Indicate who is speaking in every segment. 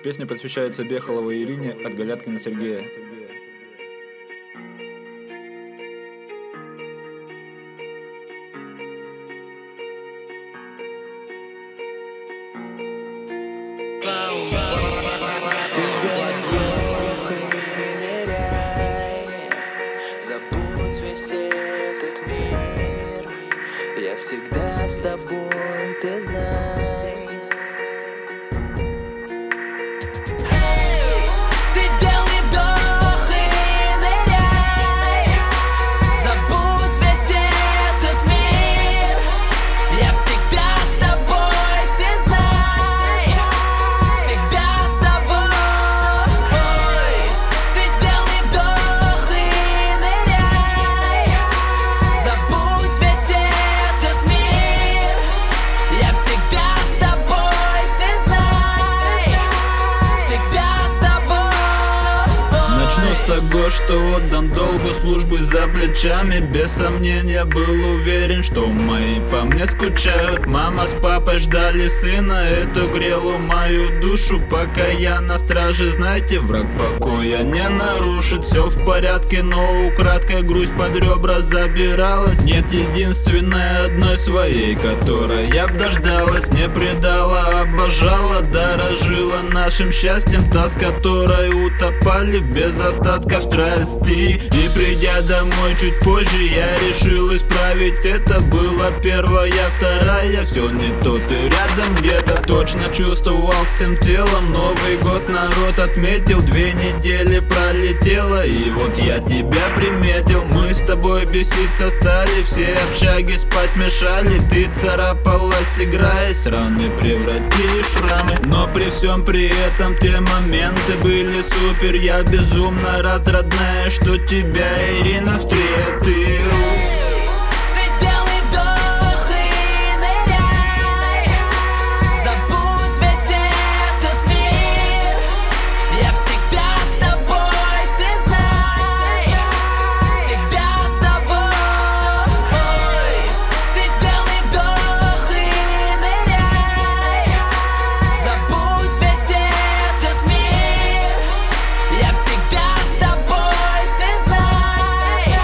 Speaker 1: Песня посвящается Бехоловой Ирине от Галяткина Сергея.
Speaker 2: Забудь весь этот мир, я всегда с тобой, ты знай. Ты сделай вдох и ныряй. Забудь весь этот мир, я всегда с тобой, ты знай. Всегда с тобой. Ты сделай вдох и ныряй. Забудь весь этот мир, я всегда с тобой, ты знай. Всегда с тобой.
Speaker 1: Начну с того, что отдан долгу службы за плечами. Без сомнения был уверен, что мои по мне скучают. Мама с папой ждали сына, это грело мою душу. Пока я на страже, знаете, враг покоя не нарушит. Все в порядке, но украдкой грусть под ребра забиралась. Нет единственной одной своей, которая я б дождалась. Не предала, обожала, дорожила нашим счастьем. Та, с которой утопали без остатков страсти. И придя домой чуть позже, я решил исправить это. Была первая, вторая, все не то, ты рядом где-то. Точно чувствовал всем телом, Новый год народ отметил. 2 недели пролетело, и вот я тебя приметил. Мы с тобой беситься стали, все общаги спать мешали. Ты царапалась, играясь, раны превратили в шрамы. Но при всем при этом те моменты были супер. Я безумно рад, родная, что тебя, Ирина, встретил.
Speaker 2: Ты сделай вдох и ныряй. Забудь весь этот мир, я всегда с тобой, ты знай. Всегда с тобой. Ты сделай вдох и ныряй. Забудь весь этот мир, я всегда с тобой, ты знай.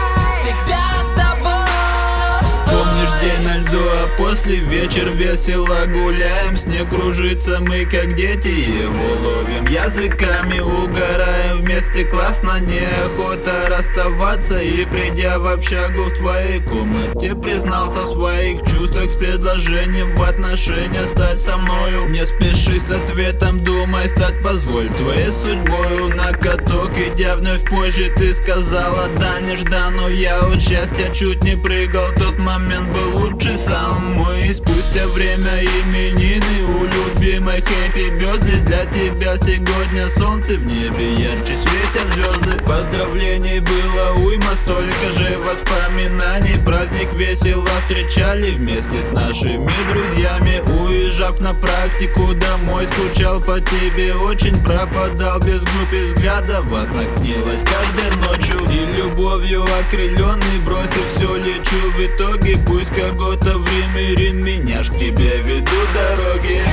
Speaker 2: Всегда с тобой.
Speaker 1: Помнишь день на льду, а после вечер весело гуляем. Снег кружится, мы как дети его ловим. Языками угораем, вместе классно, неохота расставаться. И придя в общагу в твоей комнате, признался в своих чувствах с предложением в отношения стать со мною. Не спеши с ответом, думай стать, позволь твоей судьбою. На каток идя вновь позже, ты сказала да нежданно. Я от счастья чуть не прыгал, тот момент был лучший сам мой. Спустя время именины у любимой хэппи бёзды. Для тебя сегодня солнце в небе, ярче светят звезды. Поздравлений было уйма, столько же воспоминаний. Праздник весело встречали вместе с нашими друзьями. Уезжав на практику домой, скучал по тебе очень. Пропадал без группы взгляда, во снах снилось каждой ночью. И любовью окрыленный, бросив все, лечу в итоге. Пусть кого-то время, Ирин, меня ж к тебе ведут дороги.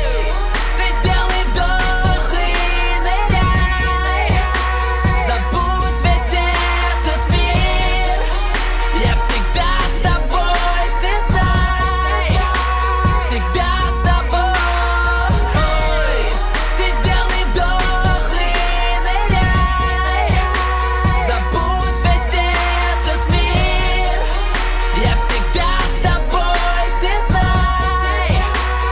Speaker 2: Ты сделай вдох и ныряй. Забудь весь этот мир, я всегда с тобой, ты знай. Всегда с тобой. Ты сделай вдох и ныряй. Забудь весь этот мир, я всегда с тобой, ты знай.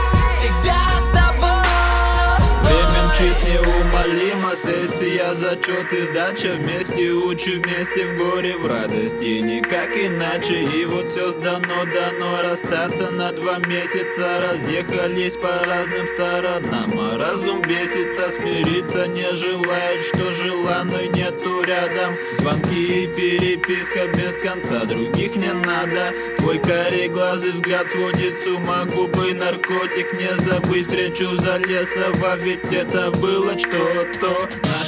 Speaker 2: Всегда с тобой.
Speaker 1: Время мчит неумолимо, сессия, зачет и сдача. Вместе учим, вместе в горе, в радости, никак иначе. И вот все сдано, дано расстаться на 2 месяца. Разъехались по разным сторонам, а разум бесится, смириться не желает, что желанной нету рядом. Звонки и переписка без конца, других не надо. Твой кореглазый взгляд сводит с ума, губы наркотик. Не забыть встречу за лесово, ведь это было что-то. Наша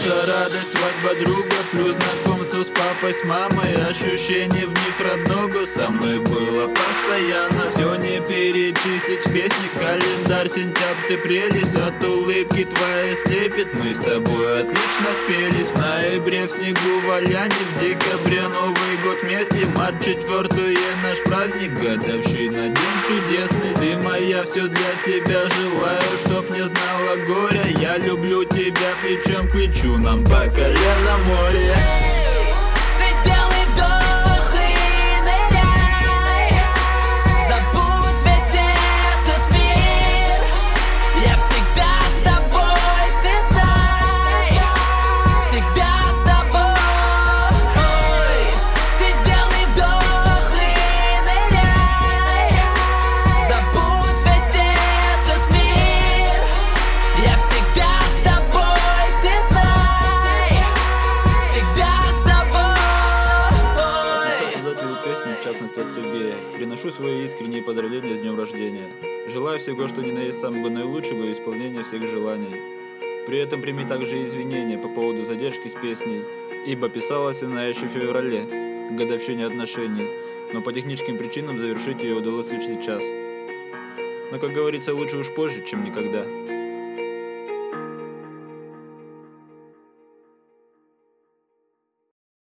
Speaker 1: Работа, радость, свадьба друга, плюс знакомство с папой, с мамой. Ощущение в них родного со мной было постоянно. Все не перечислить в песне, календарь, сентябрь, ты прелесть. От улыбки твоей слепит, мы с тобой отлично спелись. В ноябре в снегу валяние, в декабре Новый год вместе. Март 4 наш праздник, годовщина, день чудесный. Ты моя, все для тебя желаю, чтоб не знала горя. Я люблю тебя плечом к плечу, нам по колено море.
Speaker 3: Ты сделай вдох и ныряй, забудь весь этот мир. Я всегда с тобой, ты знай, всегда с тобой. Ты сделай вдох и ныряй, забудь весь этот мир. Я всегда с тобой, ты знай, всегда с тобой.
Speaker 1: Создателю песни, в частности от Сергея, приношу свои искренние поздравления с днем рождения. Желаю всего, что ни на есть самого наилучшего и исполнения всех желаний. При этом прими также извинения по поводу задержки с песней, ибо писалась она еще в феврале, к годовщине отношений, но по техническим причинам завершить ее удалось лишь сейчас. Но, как говорится, лучше уж позже, чем никогда.